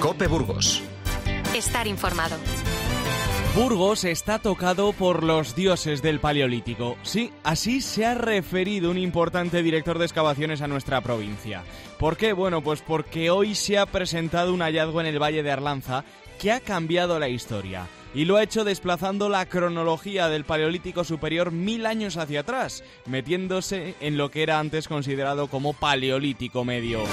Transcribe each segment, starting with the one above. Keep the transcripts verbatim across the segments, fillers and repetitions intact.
COPE Burgos. Estar informado. Burgos está tocado por los dioses del Paleolítico. Sí, así se ha referido un importante director de excavaciones a nuestra provincia. ¿Por qué? Bueno, pues porque hoy se ha presentado un hallazgo en el Valle de Arlanza que ha cambiado la historia. Y lo ha hecho desplazando la cronología del Paleolítico superior mil años hacia atrás, metiéndose en lo que era antes considerado como Paleolítico medio.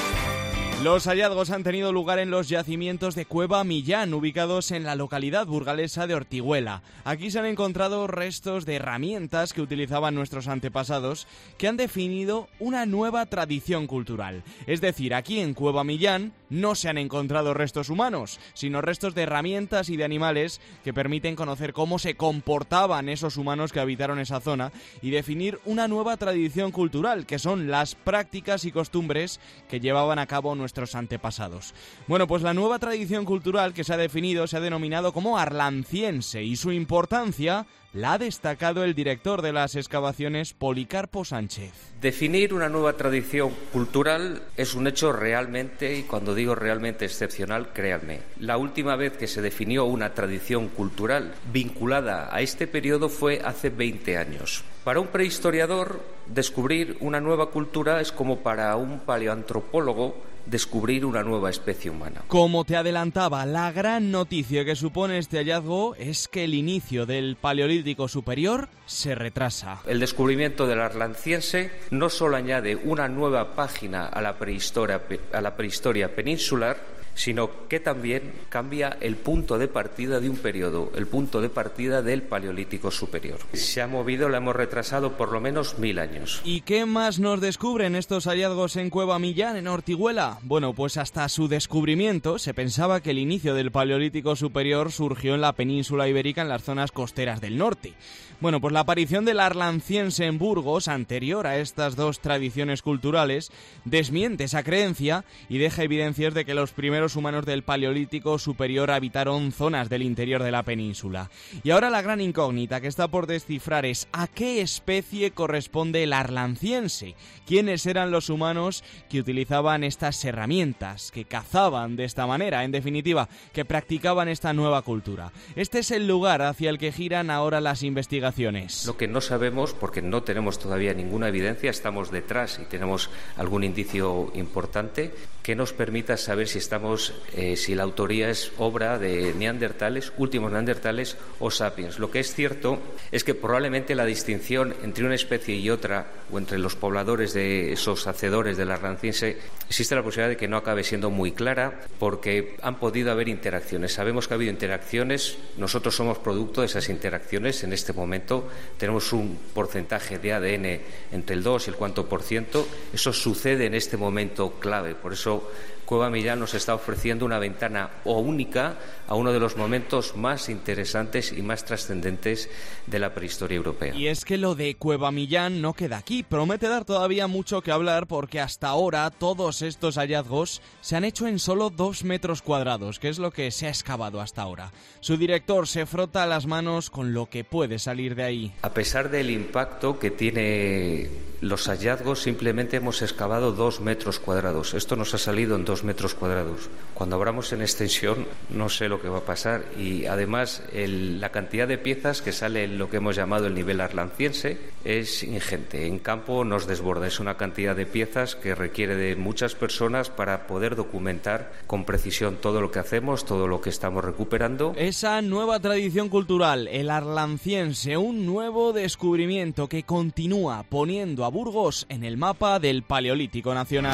Los hallazgos han tenido lugar en los yacimientos de Cueva Millán, ubicados en la localidad burgalesa de Ortiguela. Aquí se han encontrado restos de herramientas que utilizaban nuestros antepasados, que han definido una nueva tradición cultural. Es decir, aquí en Cueva Millán no se han encontrado restos humanos, sino restos de herramientas y de animales que permiten conocer cómo se comportaban esos humanos que habitaron esa zona y definir una nueva tradición cultural, que son las prácticas y costumbres que llevaban a cabo nuestros nuestros antepasados. Bueno, pues la nueva tradición cultural que se ha definido se ha denominado como arlanciense y su importancia la ha destacado el director de las excavaciones, Policarpo Sánchez. Definir una nueva tradición cultural es un hecho realmente, y cuando digo realmente excepcional, créanme. La última vez que se definió una tradición cultural vinculada a este periodo fue hace veinte años. Para un prehistoriador, descubrir una nueva cultura es como para un paleoantropólogo descubrir una nueva especie humana. Como te adelantaba, la gran noticia que supone este hallazgo es que el inicio del Paleolítico superior se retrasa. El descubrimiento del arlanciense no solo añade una nueva página a la prehistoria, a la prehistoria peninsular, sino que también cambia el punto de partida de un periodo, el punto de partida del Paleolítico superior. Se ha movido, la hemos retrasado por lo menos mil años. ¿Y qué más nos descubren estos hallazgos en Cueva Millán, en Ortiguela? Bueno, pues hasta su descubrimiento se pensaba que el inicio del Paleolítico superior surgió en la península ibérica, en las zonas costeras del norte. Bueno, pues la aparición del arlanciense en Burgos, anterior a estas dos tradiciones culturales, desmiente esa creencia y deja evidencias de que los primeros humanos del Paleolítico superior habitaron zonas del interior de la península. Y ahora la gran incógnita que está por descifrar es ¿a qué especie corresponde el arlanciense? ¿Quiénes eran los humanos que utilizaban estas herramientas, que cazaban de esta manera, en definitiva, que practicaban esta nueva cultura? Este es el lugar hacia el que giran ahora las investigaciones. Lo que no sabemos, porque no tenemos todavía ninguna evidencia, estamos detrás y tenemos algún indicio importante que nos permita saber si estamos, eh, si la autoría es obra de neandertales, últimos neandertales o sapiens. Lo que es cierto es que probablemente la distinción entre una especie y otra, o entre los pobladores de esos hacedores del arlanciense, existe la posibilidad de que no acabe siendo muy clara, porque han podido haber interacciones. Sabemos que ha habido interacciones, nosotros somos producto de esas interacciones. En este momento tenemos un porcentaje de A D N entre el dos y el cuatro por ciento. Eso sucede en este momento clave. Por eso Cueva Millán nos está ofreciendo una ventana o única a uno de los momentos más interesantes y más trascendentes de la prehistoria europea. Y es que lo de Cueva Millán no queda aquí, promete dar todavía mucho que hablar, porque hasta ahora todos estos hallazgos se han hecho en solo dos metros cuadrados, que es lo que se ha excavado hasta ahora. Su director se frota las manos con lo que puede salir de ahí. A pesar del impacto que tiene los hallazgos, simplemente hemos excavado dos metros cuadrados. Esto nos ha salido en dos metros cuadrados. Cuando abramos en extensión no sé lo que va a pasar, y además el, la cantidad de piezas que sale en lo que hemos llamado el nivel arlanciense es ingente. En campo nos desborda, es una cantidad de piezas que requiere de muchas personas para poder documentar con precisión todo lo que hacemos, todo lo que estamos recuperando. Esa nueva tradición cultural, el arlanciense, un nuevo descubrimiento que continúa poniendo a Burgos en el mapa del Paleolítico nacional.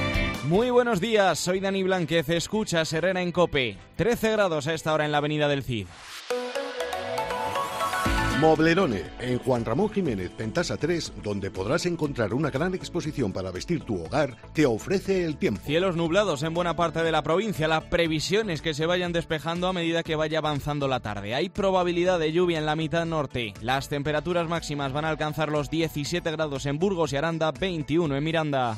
Muy buenos días, soy Dani Blanquez, escuchas Herrera en COPE. trece grados a esta hora en la avenida del Cid. Moblerone, en Juan Ramón Jiménez, Pentasa tres, donde podrás encontrar una gran exposición para vestir tu hogar, te ofrece el tiempo. Cielos nublados en buena parte de la provincia. La previsión es que se vayan despejando a medida que vaya avanzando la tarde. Hay probabilidad de lluvia en la mitad norte. Las temperaturas máximas van a alcanzar los diecisiete grados en Burgos y Aranda, veintiuno en Miranda.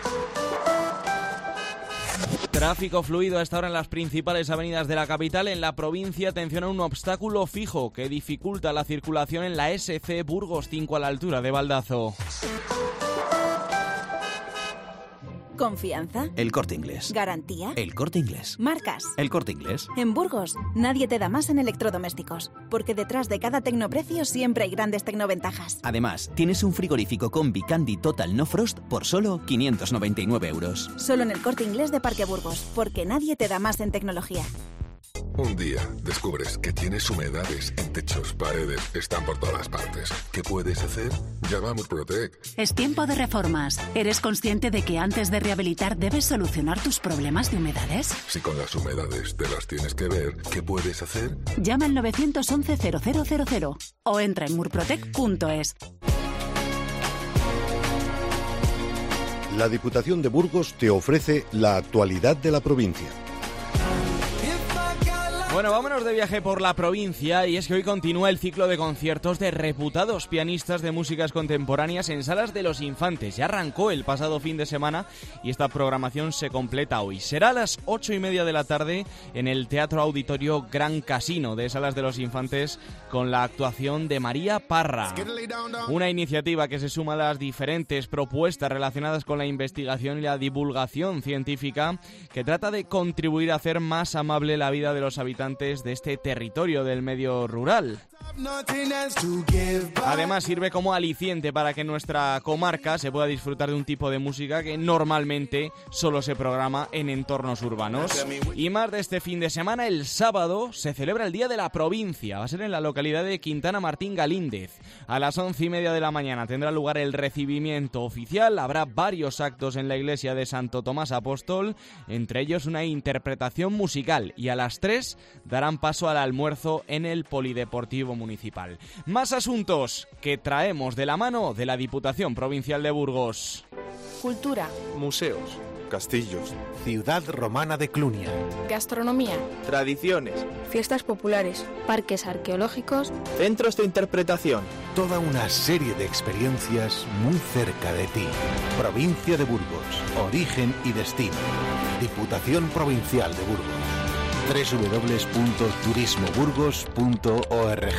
Tráfico fluido a esta hora en las principales avenidas de la capital. En la provincia, atención a un obstáculo fijo que dificulta la circulación en la ese ce Burgos cinco a la altura de Baldazo. Confianza. El Corte Inglés. Garantía. El Corte Inglés. Marcas. El Corte Inglés. En Burgos, nadie te da más en electrodomésticos, porque detrás de cada tecnoprecio siempre hay grandes tecnoventajas. Además, tienes un frigorífico Combi Candy Total No Frost por solo quinientos noventa y nueve euros. Solo en el Corte Inglés de Parque Burgos, porque nadie te da más en tecnología. Un día descubres que tienes humedades en techos, paredes, están por todas partes. ¿Qué puedes hacer? Llama a Murprotec. Es tiempo de reformas. ¿Eres consciente de que antes de rehabilitar debes solucionar tus problemas de humedades? Si con las humedades te las tienes que ver, ¿qué puedes hacer? Llama al nueve once cero cero cero cero o entra en murprotec punto es. La Diputación de Burgos te ofrece la actualidad de la provincia. Bueno, vámonos de viaje por la provincia y es que hoy continúa el ciclo de conciertos de reputados pianistas de músicas contemporáneas en Salas de los Infantes. Ya arrancó el pasado fin de semana y esta programación se completa hoy. Será a las ocho y media de la tarde en el Teatro Auditorio Gran Casino de Salas de los Infantes con la actuación de María Parra. Una iniciativa que se suma a las diferentes propuestas relacionadas con la investigación y la divulgación científica que trata de contribuir a hacer más amable la vida de los habitantes de este territorio del medio rural. Además sirve como aliciente para que en nuestra comarca se pueda disfrutar de un tipo de música que normalmente solo se programa en entornos urbanos. Y más de este fin de semana, el sábado se celebra el Día de la Provincia. Va a ser en la localidad de Quintana Martín Galíndez. A las once y media de la mañana tendrá lugar el recibimiento oficial. Habrá varios actos en la iglesia de Santo Tomás Apóstol, entre ellos una interpretación musical. Y a las tres darán paso al almuerzo en el Polideportivo Municipal. Más asuntos que traemos de la mano de la Diputación Provincial de Burgos. Cultura. Museos. Castillos. Ciudad romana de Clunia. Gastronomía. Tradiciones. Fiestas populares. Parques arqueológicos. Centros de interpretación. Toda una serie de experiencias muy cerca de ti. Provincia de Burgos. Origen y destino. Diputación Provincial de Burgos. doble u doble u doble u punto turismo burgos punto org.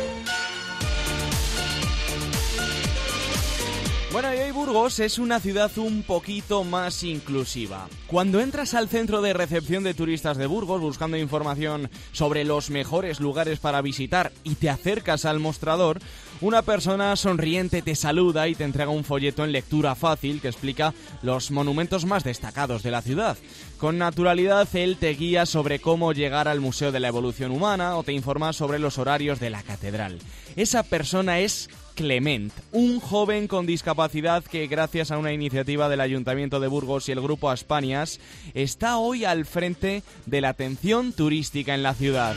Bueno, y hoy Burgos es una ciudad un poquito más inclusiva. Cuando entras al centro de recepción de turistas de Burgos buscando información sobre los mejores lugares para visitar y te acercas al mostrador, una persona sonriente te saluda y te entrega un folleto en lectura fácil que explica los monumentos más destacados de la ciudad. Con naturalidad, él te guía sobre cómo llegar al Museo de la Evolución Humana o te informa sobre los horarios de la catedral. Esa persona es Clement, un joven con discapacidad que gracias a una iniciativa del Ayuntamiento de Burgos y el Grupo Aspanias está hoy al frente de la atención turística en la ciudad.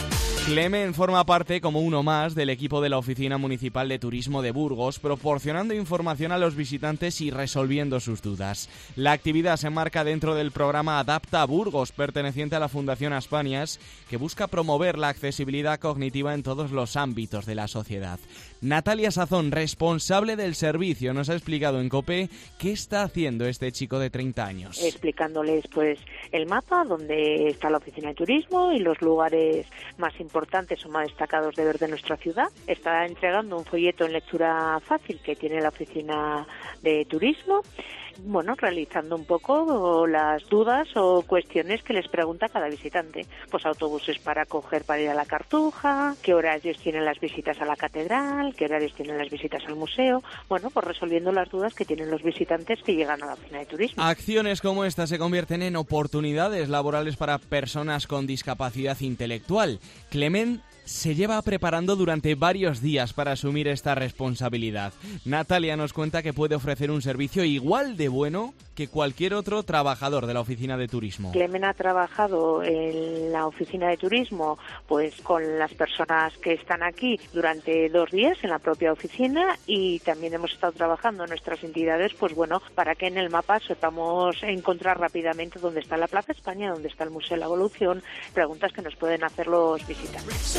Clement forma parte como uno más del equipo de la Oficina Municipal de Turismo de Burgos, proporcionando información a los visitantes y resolviendo sus dudas. La actividad se enmarca dentro del programa Adapta a Burgos, perteneciente a la Fundación Aspanias, que busca promover la accesibilidad cognitiva en todos los ámbitos de la sociedad. Natalia Sazón, responsable del servicio, nos ha explicado en COPE qué está haciendo este chico de treinta años. Explicándoles pues el mapa donde está la oficina de turismo y los lugares más importantes o más destacados de ver de nuestra ciudad. Está entregando un folleto en lectura fácil que tiene la oficina de turismo. Bueno, realizando un poco las dudas o cuestiones que les pregunta cada visitante. Pues autobuses para coger para ir a la Cartuja, qué horarios tienen las visitas a la catedral, qué horarios tienen las visitas al museo. Bueno, pues resolviendo las dudas que tienen los visitantes que llegan a la oficina de turismo. Acciones como esta se convierten en oportunidades laborales para personas con discapacidad intelectual. Clement se lleva preparando durante varios días para asumir esta responsabilidad. Natalia nos cuenta que puede ofrecer un servicio igual de bueno que cualquier otro trabajador de la oficina de turismo. Clement ha trabajado en la oficina de turismo pues con las personas que están aquí durante dos días en la propia oficina y también hemos estado trabajando en nuestras entidades pues bueno, para que en el mapa sepamos encontrar rápidamente dónde está la Plaza España, dónde está el Museo de la Evolución, preguntas que nos pueden hacer los visitantes.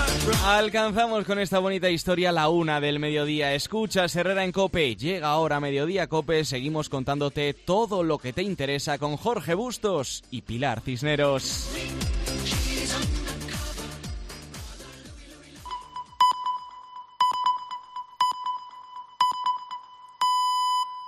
Alcanzamos con esta bonita historia la una del mediodía. Escuchas Herrera en COPE. Llega ahora Mediodía COPE. Seguimos contándote todo lo que te interesa con Jorge Bustos y Pilar Cisneros.